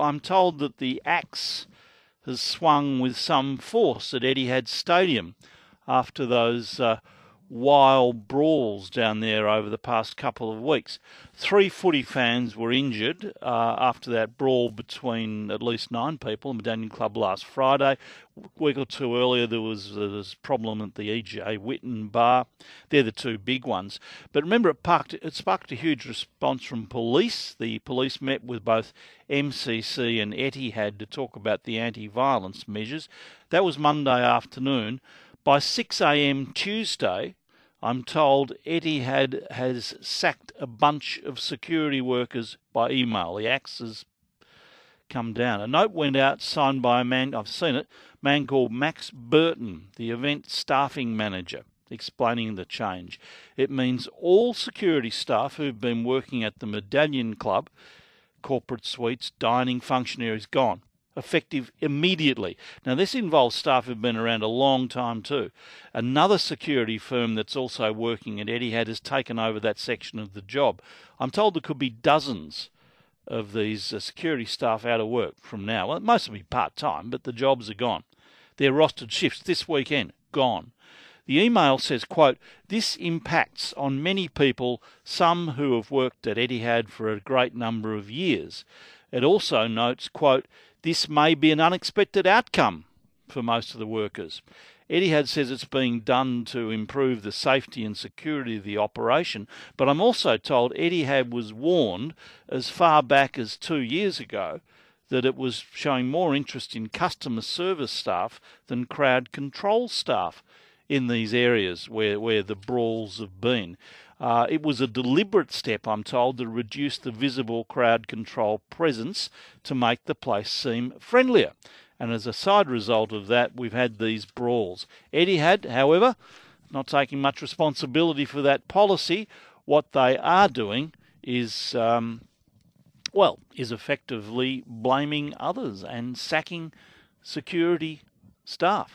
I'm told that the axe has swung with some force at Etihad Stadium after those wild brawls down there over the past couple of weeks. 3 footy fans were injured after that brawl between at least 9 people in Medallion Club last Friday. A week or two earlier there was a problem at the E.J. Whitten bar. They're the 2 big ones. But remember, it sparked a huge response from police. The police met with both MCC and Etihad to talk about the anti-violence measures. That was Monday afternoon. By 6 a.m. Tuesday, I'm told Etihad has sacked a bunch of security workers by email. The axe has come down. A note went out signed by a man, I've seen it, a man called Max Burton, the event staffing manager, explaining the change. It means all security staff who've been working at the Medallion Club, corporate suites, dining, functionaries, gone. Effective immediately. Now, this involves staff who've been around a long time too. Another security firm that's also working at Etihad has taken over that section of the job. I'm told there could be dozens of these security staff out of work from now. Well, most will be part-time, but the jobs are gone. Their rostered shifts this weekend, gone. The email says, quote, "This impacts on many people, some who have worked at Etihad for a great number of years." It also notes, quote, "This may be an unexpected outcome for most of the workers." Etihad says it's being done to improve the safety and security of the operation, but I'm also told Etihad was warned as far back as 2 years ago that it was showing more interest in customer service staff than crowd control staff in these areas where the brawls have been. It was a deliberate step, I'm told, to reduce the visible crowd control presence to make the place seem friendlier. And as a side result of that, we've had these brawls. Etihad, however, not taking much responsibility for that policy. What they are doing is effectively blaming others and sacking security staff.